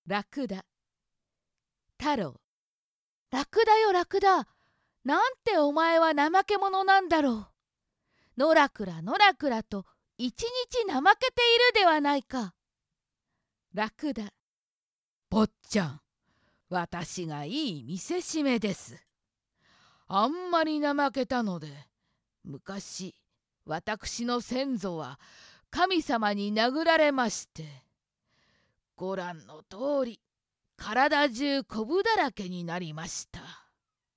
ラクダ。太郎。ラクダよラクダ。なんてお前は怠け者なんだろう。のらくらのらくらと一日怠けているではないか。ラクダ。坊ちゃん、私がいい見せしめです。あんまり怠けたので、昔私の先祖は神様に殴られまして、ご覧の通り体中こぶだらけになりました。